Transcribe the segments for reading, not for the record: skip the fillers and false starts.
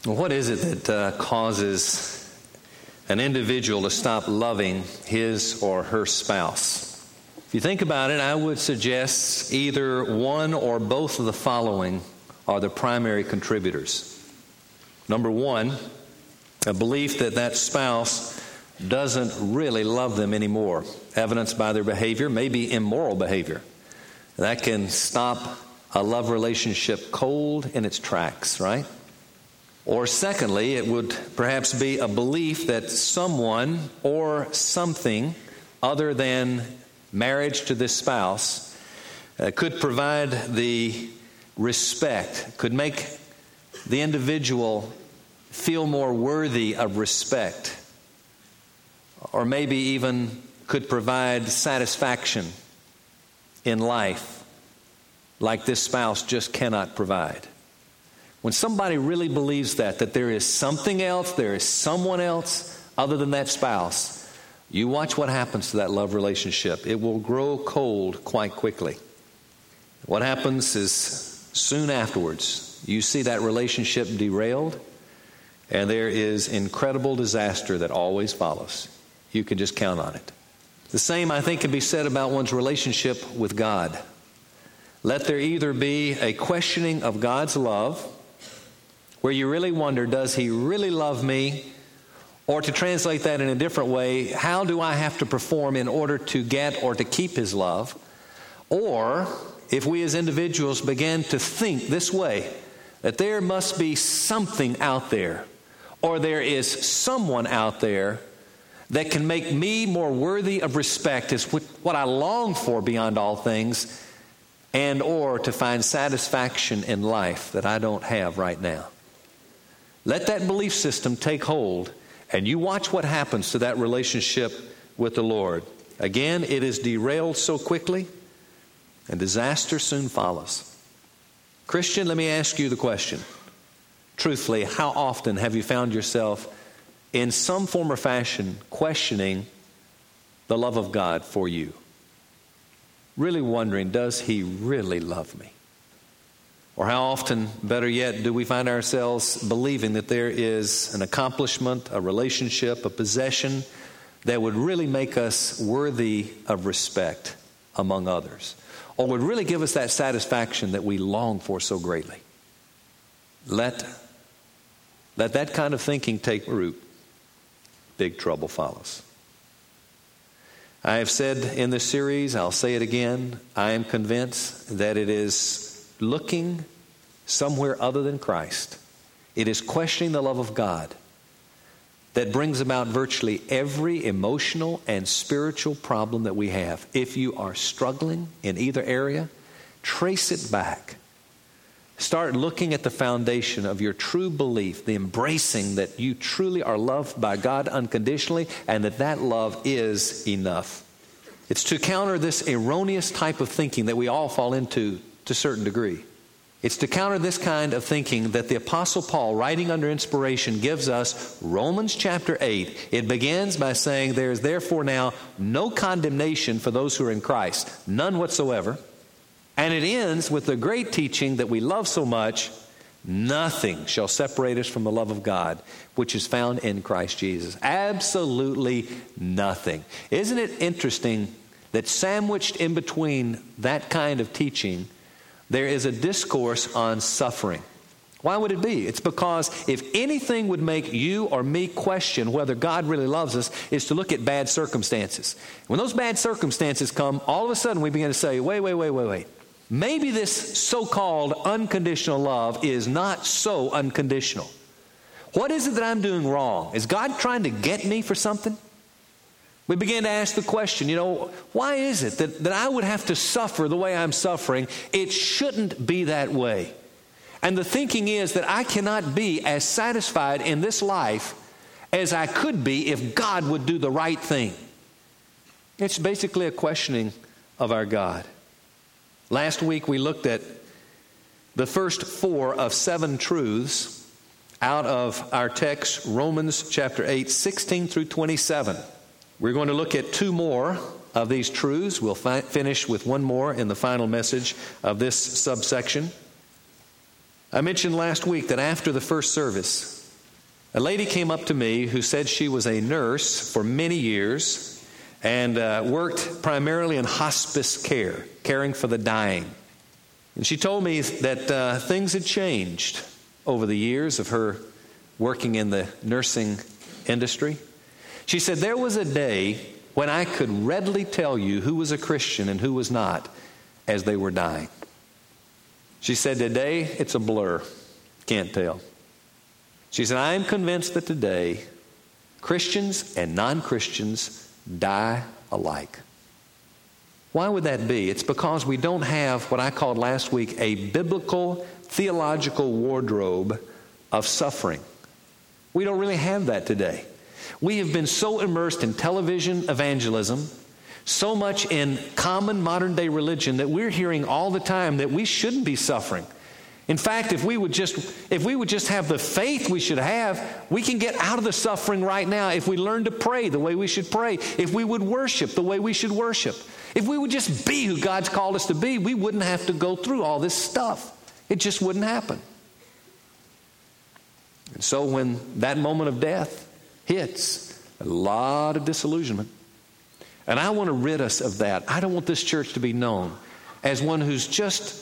What is it that causes an individual to stop loving his or her spouse? If you think about it, I would suggest either one or both of the following are the primary contributors. Number one, a belief that that spouse doesn't really love them anymore, evidenced by their behavior, maybe immoral behavior. That can stop a love relationship cold in its tracks, right? Or secondly, it would perhaps be a belief that someone or something other than marriage to this spouse could provide the respect, could make the individual feel more worthy of respect, or maybe even could provide satisfaction in life like this spouse just cannot provide. When somebody really believes that there is something else, there is someone else other than that spouse, you watch what happens to that love relationship. It will grow cold quite quickly. What happens is soon afterwards, you see that relationship derailed, and there is incredible disaster that always follows. You can just count on it. The same, I think, can be said about one's relationship with God. Let there either be a questioning of God's love, where you really wonder, does He really love me? Or to translate that in a different way, how do I have to perform in order to get or to keep His love? Or if we as individuals begin to think this way, that there must be something out there, or there is someone out there that can make me more worthy of respect, is what I long for beyond all things, and or to find satisfaction in life that I don't have right now. Let that belief system take hold, and you watch what happens to that relationship with the Lord. Again, it is derailed so quickly, and disaster soon follows. Christian, let me ask you the question. Truthfully, how often have you found yourself in some form or fashion questioning the love of God for you? Really wondering, does He really love me? Or how often, better yet, do we find ourselves believing that there is an accomplishment, a relationship, a possession that would really make us worthy of respect among others, or would really give us that satisfaction that we long for so greatly? Let that kind of thinking take root. Big trouble follows. I have said in this series, I'll say it again, I am convinced that it is looking somewhere other than Christ. It is questioning the love of God that brings about virtually every emotional and spiritual problem that we have. If you are struggling in either area, trace it back. Start looking at the foundation of your true belief, the embracing that you truly are loved by God unconditionally, and that love is enough. It's to counter this erroneous type of thinking that we all fall into to a certain degree. It's to counter this kind of thinking that the Apostle Paul, writing under inspiration, gives us Romans chapter 8. It begins by saying, there is therefore now no condemnation for those who are in Christ, none whatsoever. And it ends with the great teaching that we love so much, nothing shall separate us from the love of God, which is found in Christ Jesus. Absolutely nothing. Isn't it interesting that sandwiched in between that kind of teaching, there is a discourse on suffering? Why would it be? It's because if anything would make you or me question whether God really loves us, is to look at bad circumstances. When those bad circumstances come, all of a sudden we begin to say, wait. Maybe this so-called unconditional love is not so unconditional. What is it that I'm doing wrong? Is God trying to get me for something? We begin to ask the question, why is it that I would have to suffer the way I'm suffering? It shouldn't be that way. And the thinking is that I cannot be as satisfied in this life as I could be if God would do the right thing. It's basically a questioning of our God. Last week we looked at the first 4 of 7 truths out of our text, Romans chapter 8, 16 through 27. We're going to look at 2 more of these truths. We'll finish with 1 more in the final message of this subsection. I mentioned last week that after the first service, A lady came up to me who said she was a nurse for many years and worked primarily in hospice care, caring for the dying. And she told me that things had changed over the years of her working in the nursing industry. She said, there was a day when I could readily tell you who was a Christian and who was not as they were dying. She said, today it's a blur. Can't tell. She said, I am convinced that today Christians and non-Christians die alike. Why would that be? It's because we don't have what I called last week a biblical theological wardrobe of suffering. We don't really have that today. We have been so immersed in television evangelism, so much in common modern day religion, that we're hearing all the time that we shouldn't be suffering. In fact, if we would just have the faith we should have, we can get out of the suffering right now if we learn to pray the way we should pray, if we would worship the way we should worship. If we would just be who God's called us to be, we wouldn't have to go through all this stuff. It just wouldn't happen. And so when that moment of death hits, a lot of disillusionment. And I want to rid us of that. I don't want this church to be known as one who's just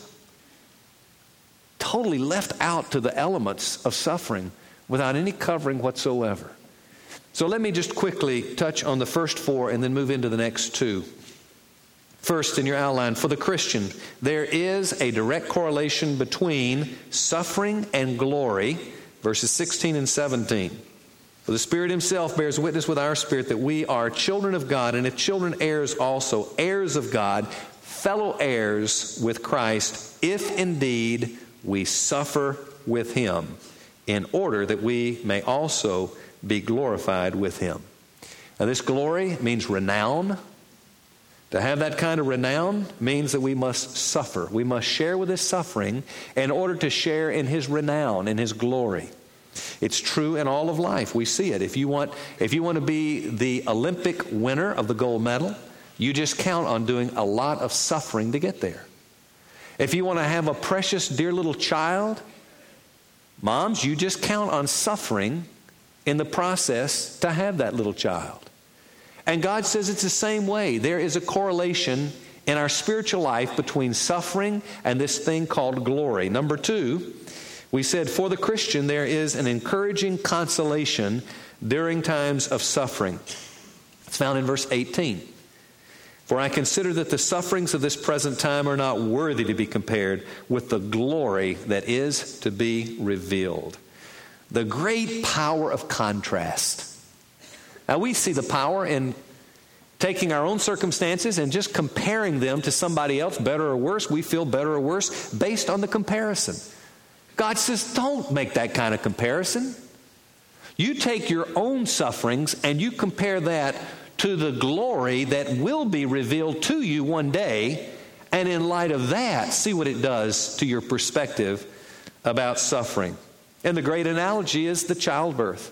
totally left out to the elements of suffering without any covering whatsoever. So let me just quickly touch on the first four and then move into the next two. First, in your outline, for the Christian, there is a direct correlation between suffering and glory, verses 16 and 17. For the Spirit Himself bears witness with our spirit that we are children of God, and if children, heirs also, heirs of God, fellow heirs with Christ, if indeed we suffer with Him, in order that we may also be glorified with Him. Now, this glory means renown. To have that kind of renown means that we must suffer. We must share with His suffering in order to share in His renown, in His glory. It's true in all of life. We see it. If you want to be the Olympic winner of the gold medal, you just count on doing a lot of suffering to get there. If you want to have a precious, dear little child, moms, you just count on suffering in the process to have that little child. And God says it's the same way. There is a correlation in our spiritual life between suffering and this thing called glory. Number two, we said for the Christian there is an encouraging consolation during times of suffering. It's found in verse 18. For I consider that the sufferings of this present time are not worthy to be compared with the glory that is to be revealed. The great power of contrast. Now we see the power in taking our own circumstances and just comparing them to somebody else, better or worse. We feel better or worse based on the comparison. God says, don't make that kind of comparison. You take your own sufferings and you compare that to the glory that will be revealed to you one day, and in light of that, see what it does to your perspective about suffering. And the great analogy is the childbirth.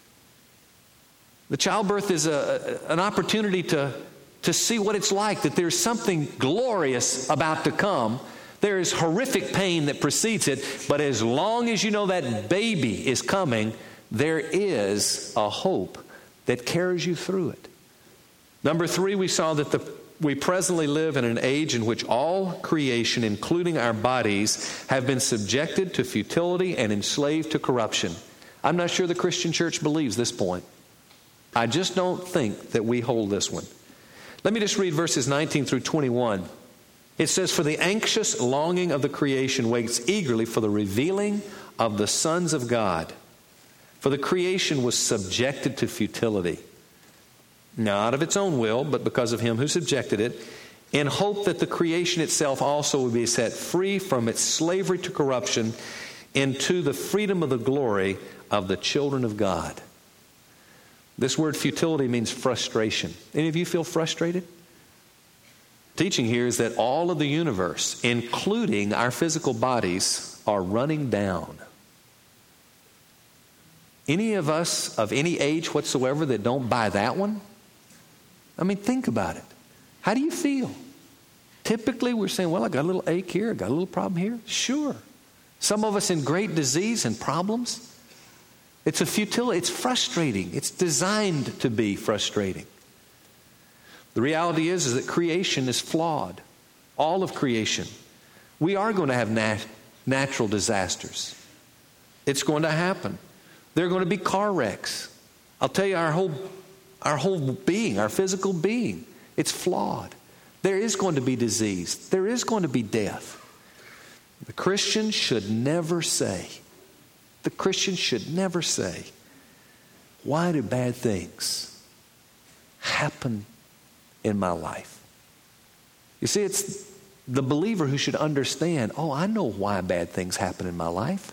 The childbirth is an opportunity to see what it's like, that there's something glorious about to come. There is horrific pain that precedes it, but as long as you know that baby is coming, there is a hope that carries you through it. Number three, we saw that we presently live in an age in which all creation, including our bodies, have been subjected to futility and enslaved to corruption. I'm not sure the Christian church believes this point. I just don't think that we hold this one. Let me just read verses 19 through 21. It says, for the anxious longing of the creation waits eagerly for the revealing of the sons of God. For the creation was subjected to futility, not of its own will, but because of Him who subjected it, in hope that the creation itself also would be set free from its slavery to corruption into the freedom of the glory of the children of God. This word futility means frustration. Any of you feel frustrated? Teaching here is that all of the universe, including our physical bodies, are running down. Any of us of any age whatsoever that don't buy that one? I mean, think about it. How do you feel? Typically, we're saying, well, I got a little ache here, I got a little problem here. Sure. Some of us in great disease and problems. It's a futility. It's frustrating. It's designed to be frustrating. The reality is that creation is flawed. All of creation. We are going to have natural disasters. It's going to happen. There are going to be car wrecks. I'll tell you, our whole being, our physical being, it's flawed. There is going to be disease. There is going to be death. The Christian should never say, why do bad things happen in my life? You see, it's the believer who should understand, I know why bad things happen in my life.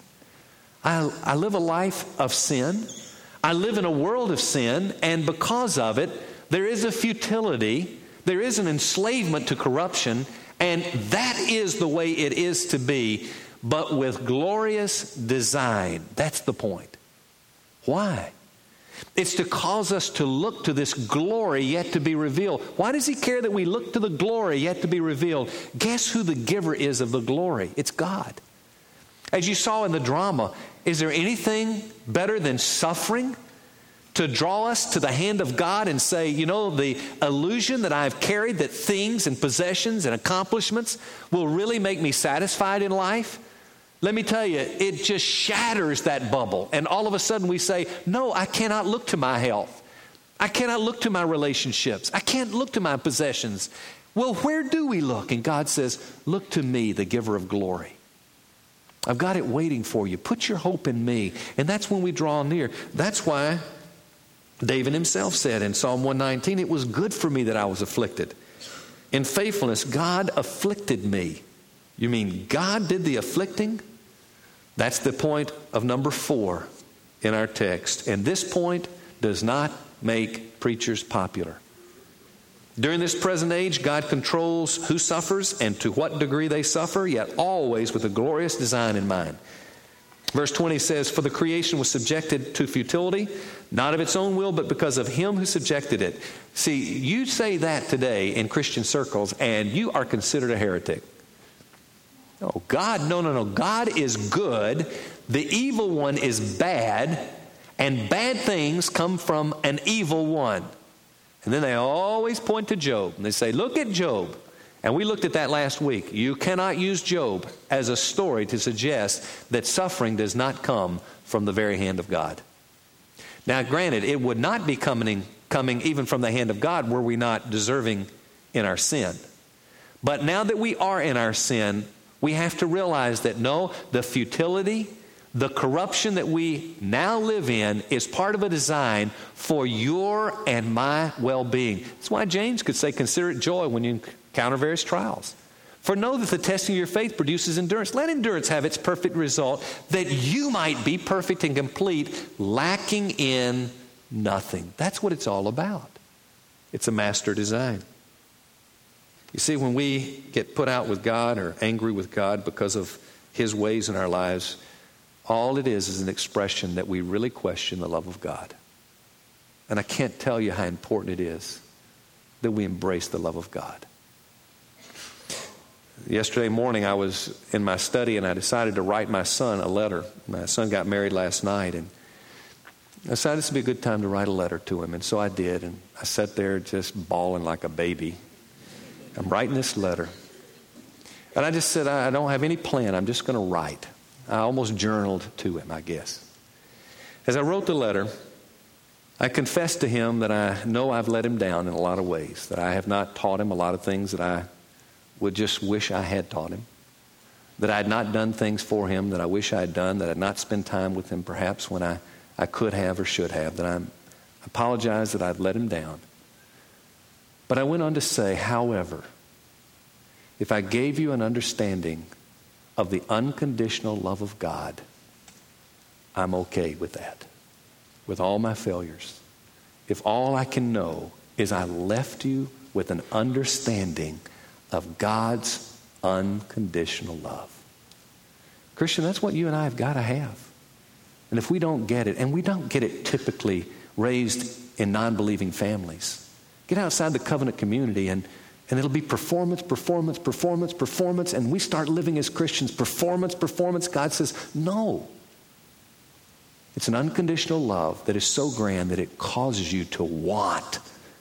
I live a life of sin. I live in a world of sin, and because of it, there is a futility, there is an enslavement to corruption, and that is the way it is to be, but with glorious design. That's the point. Why? It's to cause us to look to this glory yet to be revealed. Why does He care that we look to the glory yet to be revealed? Guess who the giver is of the glory? It's God. As you saw in the drama, is there anything better than suffering to draw us to the hand of God and say, the illusion that I've carried that things and possessions and accomplishments will really make me satisfied in life? Let me tell you, it just shatters that bubble. And all of a sudden we say, no, I cannot look to my health. I cannot look to my relationships. I can't look to my possessions. Well, where do we look? And God says, look to me, the giver of glory. I've got it waiting for you. Put your hope in me. And that's when we draw near. That's why David himself said in Psalm 119, it was good for me that I was afflicted. In faithfulness, God afflicted me. You mean God did the afflicting? That's the point of number 4 in our text. And this point does not make preachers popular. During this present age, God controls who suffers and to what degree they suffer, yet always with a glorious design in mind. Verse 20 says, for the creation was subjected to futility, not of its own will, but because of Him who subjected it. See, you say that today in Christian circles, and you are considered a heretic. Oh, God, no. God is good. The evil one is bad, and bad things come from an evil one. And then they always point to Job, and they say, look at Job. And we looked at that last week. You cannot use Job as a story to suggest that suffering does not come from the very hand of God. Now, granted, it would not be coming even from the hand of God were we not deserving in our sin. But now that we are in our sin, we have to realize that no, the futility, the corruption that we now live in is part of a design for your and my well-being. That's why James could say, consider it joy when you encounter various trials. For know that the testing of your faith produces endurance. Let endurance have its perfect result, that you might be perfect and complete, lacking in nothing. That's what it's all about. It's a master design. You see, when we get put out with God or angry with God because of His ways in our lives, all it is an expression that we really question the love of God. And I can't tell you how important it is that we embrace the love of God. Yesterday morning I was in my study and I decided to write my son a letter. My son got married last night and I decided this would be a good time to write a letter to him. And so I did, and I sat there just bawling like a baby. I'm writing this letter. And I just said, I don't have any plan. I'm just going to write. I almost journaled to him, I guess. As I wrote the letter, I confessed to him that I know I've let him down in a lot of ways, that I have not taught him a lot of things that I would just wish I had taught him, that I had not done things for him that I wish I had done, that I had not spent time with him perhaps when I could have or should have, that I apologize that I've let him down. But I went on to say, however, if I gave you an understanding of the unconditional love of God, I'm okay with that, with all my failures. If all I can know is I left you with an understanding of God's unconditional love. Christian, that's what you and I have got to have. And if we don't get it, and we don't get it typically raised in non-believing families, get outside the covenant community and it'll be performance, and we start living as Christians, performance. God says, no. It's an unconditional love that is so grand that it causes you to want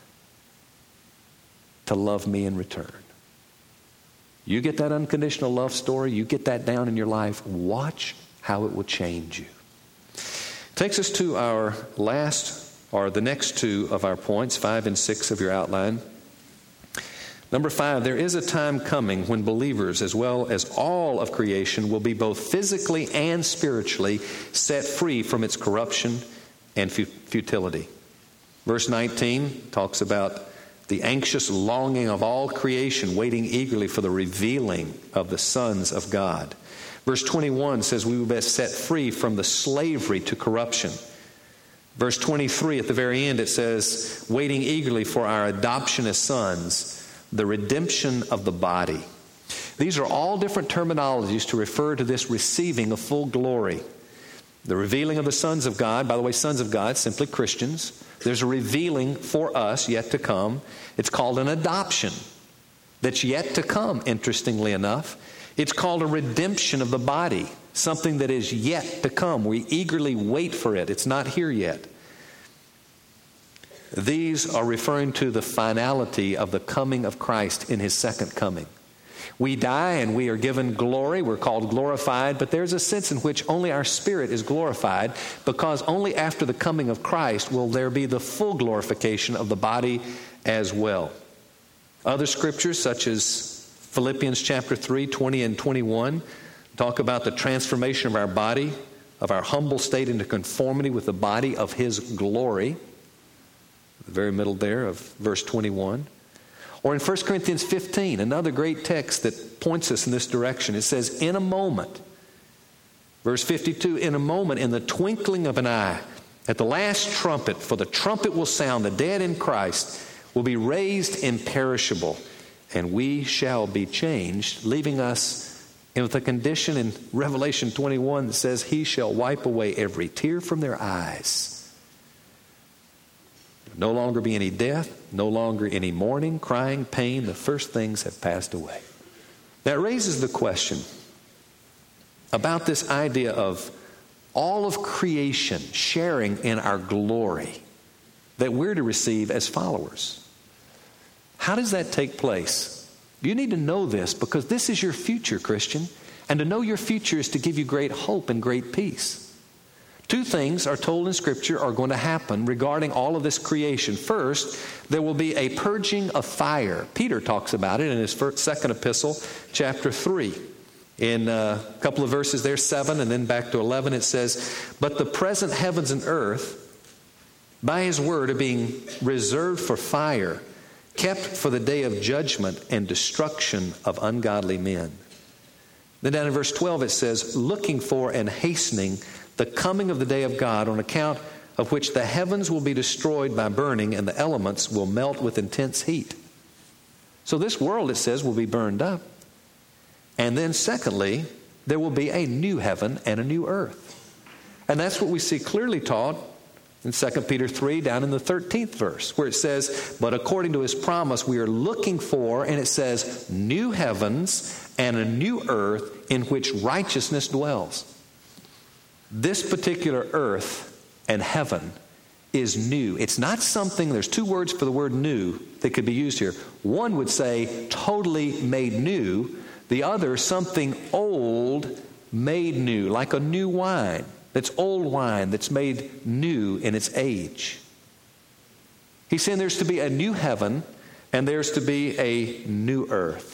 to love me in return. You get that unconditional love story, you get that down in your life, watch how it will change you. Takes us to our last, or the next two of our points, 5 and 6 of your outline. Number 5, there is a time coming when believers, as well as all of creation, will be both physically and spiritually set free from its corruption and futility. Verse 19 talks about the anxious longing of all creation, waiting eagerly for the revealing of the sons of God. Verse 21 says we will be set free from the slavery to corruption. Verse 23, at the very end, it says, waiting eagerly for our adoption as sons, the redemption of the body. These are all different terminologies to refer to this receiving of full glory. The revealing of the sons of God, by the way, sons of God, simply Christians. There's a revealing for us yet to come. It's called an adoption that's yet to come, interestingly enough. It's called a redemption of the body, something that is yet to come. We eagerly wait for it. It's not here yet. These are referring to the finality of the coming of Christ in His second coming. We die and we are given glory. We're called glorified, but there's a sense in which only our spirit is glorified, because only after the coming of Christ will there be the full glorification of the body as well. Other scriptures, such as Philippians chapter 3, 20 and 21, talk about the transformation of our body, of our humble state into conformity with the body of His glory. The very middle there of verse 21. Or in 1 Corinthians 15, another great text that points us in this direction. It says, in a moment, verse 52, in a moment, in the twinkling of an eye, at the last trumpet, for the trumpet will sound, the dead in Christ will be raised imperishable, and we shall be changed, leaving us with a condition in Revelation 21 that says, He shall wipe away every tear from their eyes. No longer be any death, no longer any mourning, crying, pain. The first things have passed away. That raises the question about this idea of all of creation sharing in our glory that we're to receive as followers. How does that take place? You need to know this, because this is your future, Christian. And to know your future is to give you great hope and great peace. Two things are told in Scripture are going to happen regarding all of this creation. First, there will be a purging of fire. Peter talks about it in his second epistle, chapter 3. In a couple of verses there, 7 and then back to 11, it says, but the present heavens and earth, by His word, are being reserved for fire, kept for the day of judgment and destruction of ungodly men. Then down in verse 12 it says, looking for and hastening the coming of the day of God, on account of which the heavens will be destroyed by burning and the elements will melt with intense heat. So this world, it says, will be burned up. And then secondly, there will be a new heaven and a new earth. And that's what we see clearly taught in 2 Peter 3 down in the 13th verse, where it says, but according to His promise we are looking for, and it says, new heavens and a new earth in which righteousness dwells. This particular earth and heaven is new. It's not something, there's two words for the word new that could be used here. One would say totally made new. The other, something old made new, like a new wine. That's old wine that's made new in its age. He's saying there's to be a new heaven and there's to be a new earth.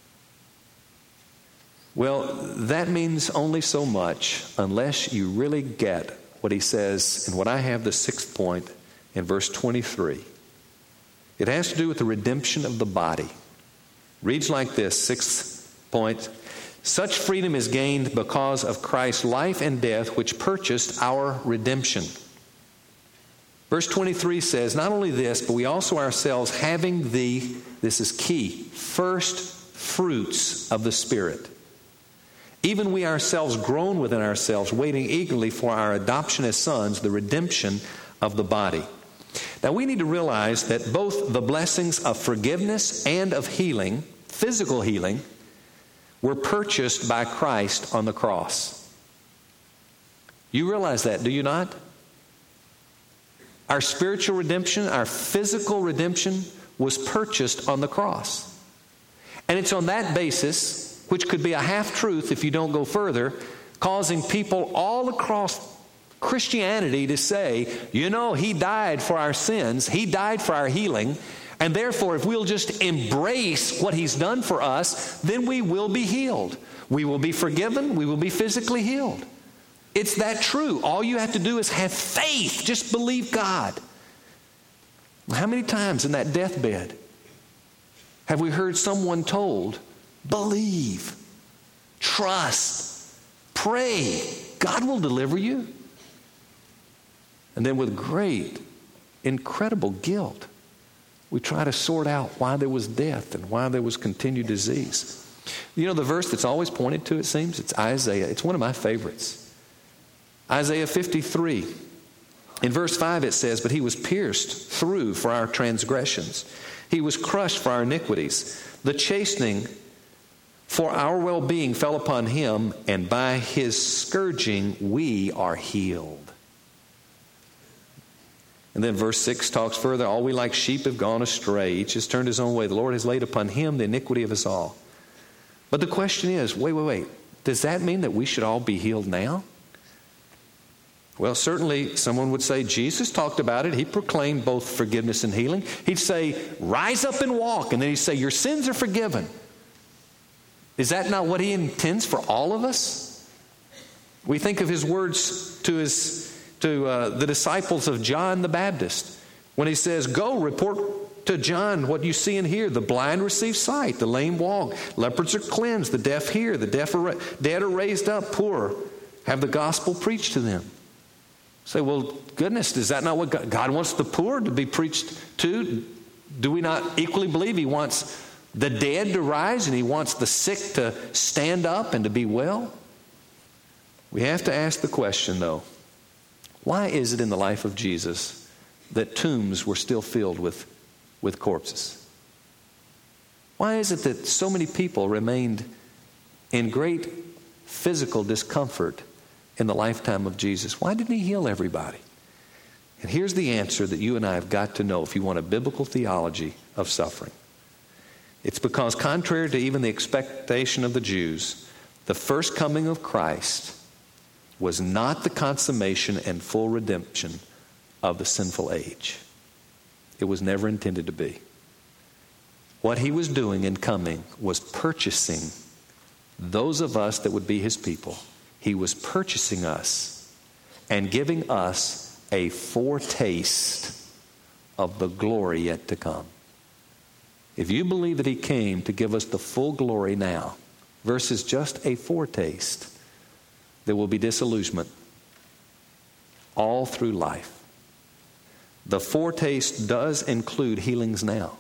Well, that means only so much unless you really get what he says, and what I have the sixth point in verse 23. It has to do with the redemption of the body. Reads like this, sixth point. Such freedom is gained because of Christ's life and death, which purchased our redemption. Verse 23 says, not only this, but we also ourselves having the, this is key, first fruits of the Spirit. Even we ourselves groan within ourselves, waiting eagerly for our adoption as sons, the redemption of the body. Now we need to realize that both the blessings of forgiveness and of healing, physical healing, were purchased by Christ on the cross. You realize that, do you not? Our spiritual redemption, our physical redemption was purchased on the cross. And it's on that basis, which could be a half-truth if you don't go further, causing people all across Christianity to say, He died for our sins. He died for our healing. And therefore, if we'll just embrace what He's done for us, then we will be healed. We will be forgiven. We will be physically healed. It's that true. All you have to do is have faith. Just believe God. How many times in that deathbed have we heard someone told, believe, trust, pray, God will deliver you? And then with great, incredible guilt, we try to sort out why there was death and why there was continued disease. The verse that's always pointed to, it seems, it's Isaiah. It's one of my favorites. Isaiah 53. In verse 5 it says, but He was pierced through for our transgressions. He was crushed for our iniquities. The chastening for our well-being fell upon Him, and by His scourging we are healed. And then verse 6 talks further, all we like sheep have gone astray. Each has turned his own way. The Lord has laid upon Him the iniquity of us all. But the question is, wait. Does that mean that we should all be healed now? Well, certainly someone would say Jesus talked about it. He proclaimed both forgiveness and healing. He'd say, rise up and walk. And then he'd say, your sins are forgiven. Is that not what He intends for all of us? We think of His words to the disciples of John the Baptist when He says, go report to John what you see and hear. The blind receive sight, the lame walk, leopards are cleansed, the deaf hear, the dead are raised up, poor have the gospel preached to them. Say, well, goodness, is that not what God wants the poor to be preached to? Do we not equally believe He wants the dead to rise and He wants the sick to stand up and to be well? We have to ask the question, though, why is it in the life of Jesus that tombs were still filled with corpses? Why is it that so many people remained in great physical discomfort in the lifetime of Jesus? Why didn't He heal everybody? And here's the answer that you and I have got to know if you want a biblical theology of suffering. It's because contrary to even the expectation of the Jews, the first coming of Christ was not the consummation and full redemption of the sinful age. It was never intended to be. What He was doing in coming was purchasing those of us that would be His people. He was purchasing us and giving us a foretaste of the glory yet to come. If you believe that He came to give us the full glory now versus just a foretaste, there will be disillusionment all through life. The foretaste does include healings now,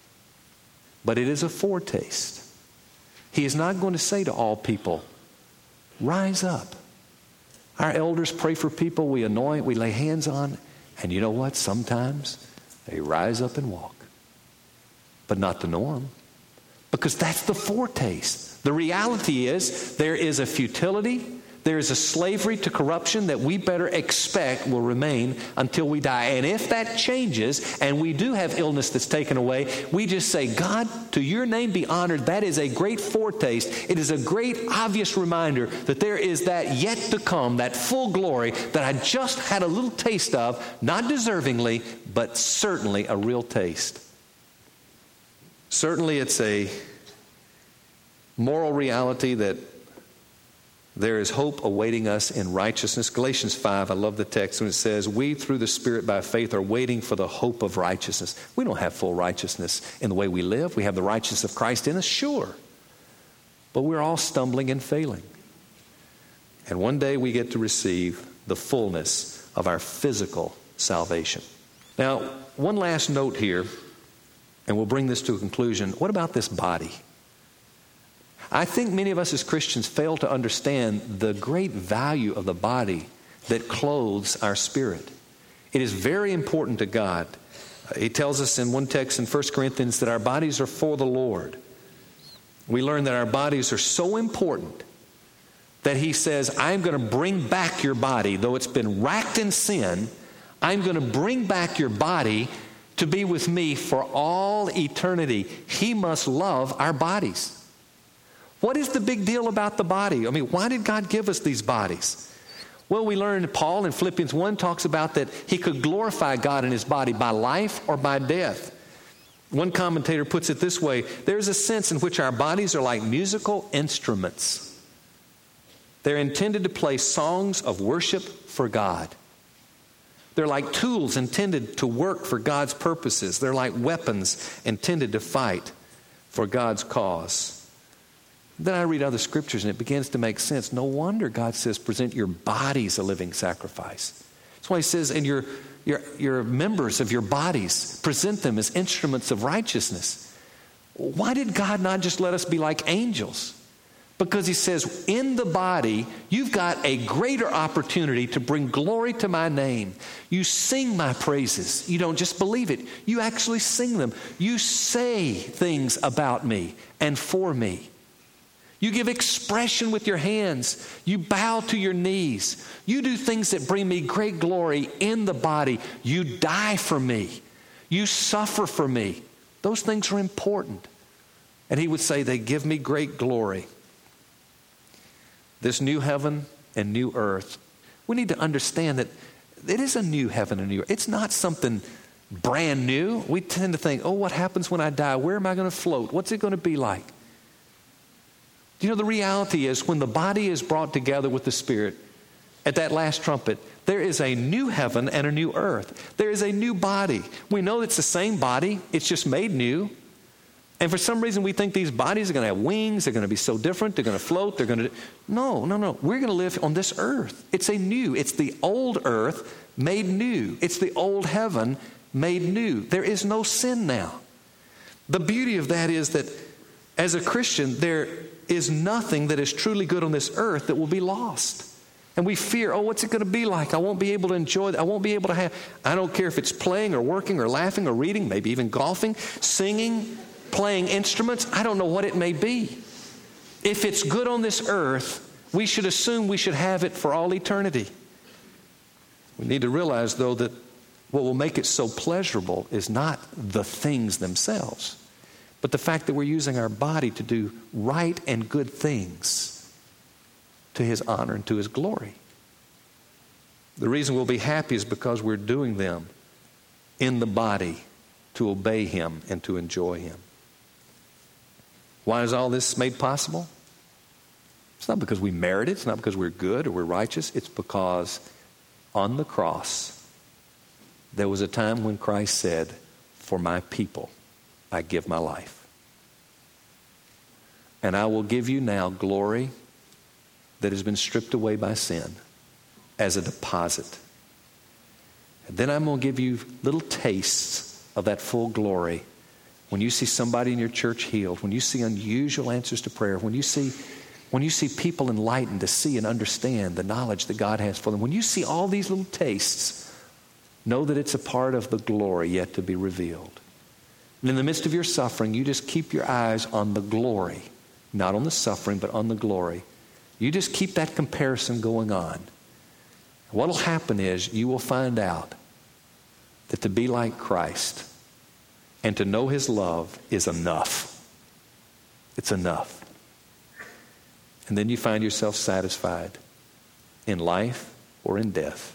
but it is a foretaste. He is not going to say to all people, rise up. Our elders pray for people, we anoint, we lay hands on, and you know what? Sometimes they rise up and walk. But not the norm, because that's the foretaste. The reality is there is a futility, there is a slavery to corruption that we better expect will remain until we die. And if that changes and we do have illness that's taken away, we just say, God, to your name be honored. That is a great foretaste. It is a great obvious reminder that there is that yet to come, that full glory that I just had a little taste of, not deservingly, but certainly a real taste. Certainly it's a moral reality that there is hope awaiting us in righteousness. Galatians 5, I love the text when it says, we through the Spirit by faith are waiting for the hope of righteousness. We don't have full righteousness in the way we live. We have the righteousness of Christ in us, sure. But we're all stumbling and failing. And one day we get to receive the fullness of our physical salvation. Now, one last note here, and we'll bring this to a conclusion. What about this body? I think many of us as Christians fail to understand the great value of the body that clothes our spirit. It is very important to God. He tells us in one text in 1 Corinthians that our bodies are for the Lord. We learn that our bodies are so important that he says, I'm going to bring back your body. Though it's been racked in sin, I'm going to bring back your body to be with me for all eternity. He must love our bodies. What is the big deal about the body? I mean, why did God give us these bodies? Well, we learned Paul in Philippians 1 talks about that he could glorify God in his body by life or by death. One commentator puts it this way: there's a sense in which our bodies are like musical instruments. They're intended to play songs of worship for God. They're like tools intended to work for God's purposes. They're like weapons intended to fight for God's cause. Then I read other scriptures and it begins to make sense. No wonder God says, present your bodies a living sacrifice. That's why he says, and your members of your bodies, present them as instruments of righteousness. Why did God not just let us be like angels? Because he says, in the body, you've got a greater opportunity to bring glory to my name. You sing my praises. You don't just believe it. You actually sing them. You say things about me and for me. You give expression with your hands. You bow to your knees. You do things that bring me great glory in the body. You die for me. You suffer for me. Those things are important. And he would say, they give me great glory. This new heaven and new earth, we need to understand that it is a new heaven and new earth. It's not something brand new. We tend to think, oh, what happens when I die? Where am I going to float? What's it going to be like? You know, the reality is when the body is brought together with the Spirit at that last trumpet, there is a new heaven and a new earth. There is a new body. We know it's the same body. It's just made new. And for some reason we think these bodies are going to have wings. They're going to be so different. They're going to float. They're going to... No. We're going to live on this earth. It's the old earth made new. It's the old heaven made new. There is no sin now. The beauty of that is that as a Christian, there is nothing that is truly good on this earth that will be lost. And we fear, oh, what's it going to be like? I won't be able to enjoy it. I won't be able to have... I don't care if it's playing or working or laughing or reading, maybe even golfing, singing, playing instruments. I don't know what it may be. If it's good on this earth, we should assume we should have it for all eternity. We need to realize, though, that what will make it so pleasurable is not the things themselves, but the fact that we're using our body to do right and good things to His honor and to His glory. The reason we'll be happy is because we're doing them in the body to obey Him and to enjoy Him. Why is all this made possible? It's not because we merit it. It's not because we're good or we're righteous. It's because on the cross, there was a time when Christ said, "For my people, I give my life. And I will give you now glory that has been stripped away by sin as a deposit. And then I'm going to give you little tastes of that full glory when you see somebody in your church healed, when you see unusual answers to prayer, when you see people enlightened to see and understand the knowledge that God has for them. When you see all these little tastes, know that it's a part of the glory yet to be revealed. And in the midst of your suffering, you just keep your eyes on the glory, not on the suffering, but on the glory. You just keep that comparison going on. What will happen is you will find out that to be like Christ and to know His love is enough. It's enough. And then you find yourself satisfied in life or in death.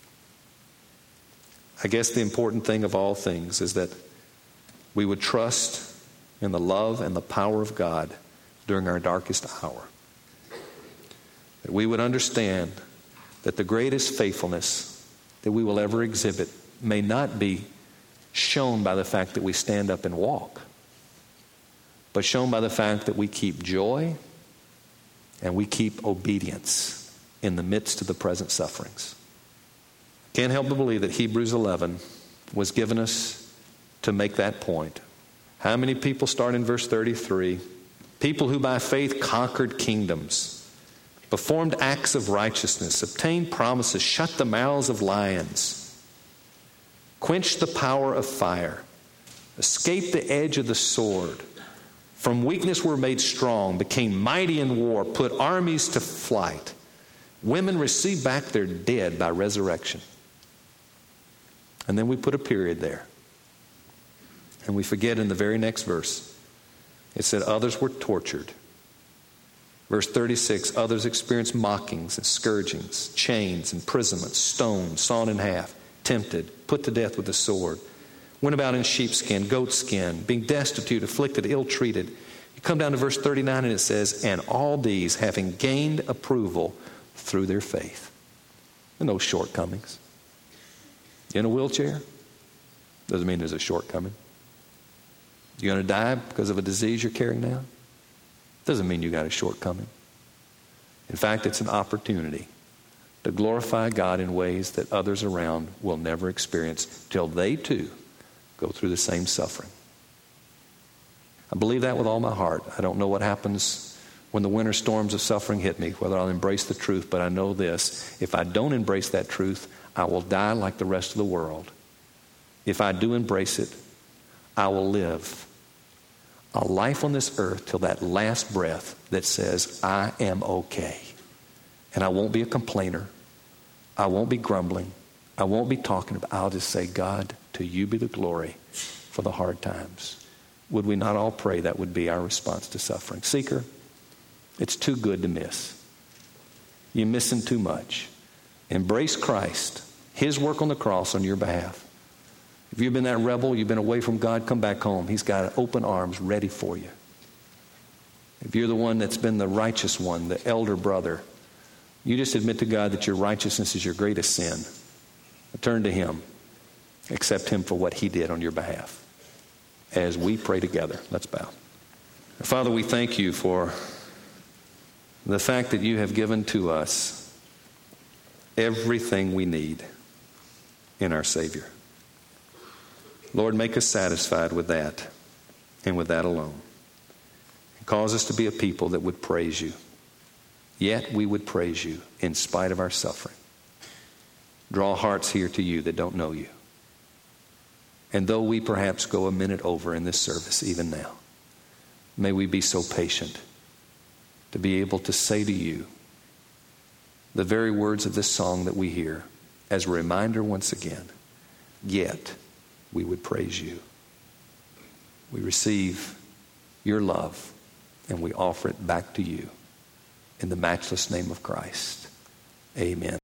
I guess the important thing of all things is that we would trust in the love and the power of God during our darkest hour. That we would understand that the greatest faithfulness that we will ever exhibit may not be shown by the fact that we stand up and walk, but shown by the fact that we keep joy and we keep obedience in the midst of the present sufferings. Can't help but believe that Hebrews 11 was given us to make that point. How many people start in verse 33? People who by faith conquered kingdoms, performed acts of righteousness, obtained promises, shut the mouths of lions, quenched the power of fire, escaped the edge of the sword, From weakness were made strong, became mighty in war, put armies to flight. Women received back their dead by resurrection. And then we put a period there. And we forget in the very next verse, it said others were tortured. Verse 36, others experienced mockings and scourgings, chains, imprisonment, stoned, sawn in half, tempted, put to death with the sword, went about in sheepskin, goatskin, being destitute, afflicted, ill-treated. You come down to verse 39 and it says, and all these having gained approval through their faith. There are no shortcomings. You in a wheelchair? Doesn't mean there's a shortcoming. You're going to die because of a disease you're carrying now? Doesn't mean you got a shortcoming. In fact, it's an opportunity to glorify God in ways that others around will never experience till they too go through the same suffering. I believe that with all my heart. I don't know what happens when the winter storms of suffering hit me, whether I'll embrace the truth, but I know this. If I don't embrace that truth, I will die like the rest of the world. If I do embrace it, I will live a life on this earth till that last breath that says, I am okay. And I won't be a complainer. I won't be grumbling. I won't be talking about, I'll just say, God, to you be the glory for the hard times. Would we not all pray that would be our response to suffering? Seeker, it's too good to miss. You're missing too much. Embrace Christ, His work on the cross on your behalf. If you've been that rebel, you've been away from God, come back home. He's got open arms ready for you. If you're the one that's been the righteous one, the elder brother, you just admit to God that your righteousness is your greatest sin. Turn to Him. Accept Him for what He did on your behalf. As we pray together, let's bow. Father, we thank you for the fact that you have given to us everything we need in our Savior. Lord, make us satisfied with that and with that alone. And cause us to be a people that would praise you. Yet we would praise you in spite of our suffering. Draw hearts here to you that don't know you. And though we perhaps go a minute over in this service even now, may we be so patient to be able to say to you the very words of this song that we hear as a reminder once again, yet we would praise you. We receive your love and we offer it back to you in the matchless name of Christ. Amen.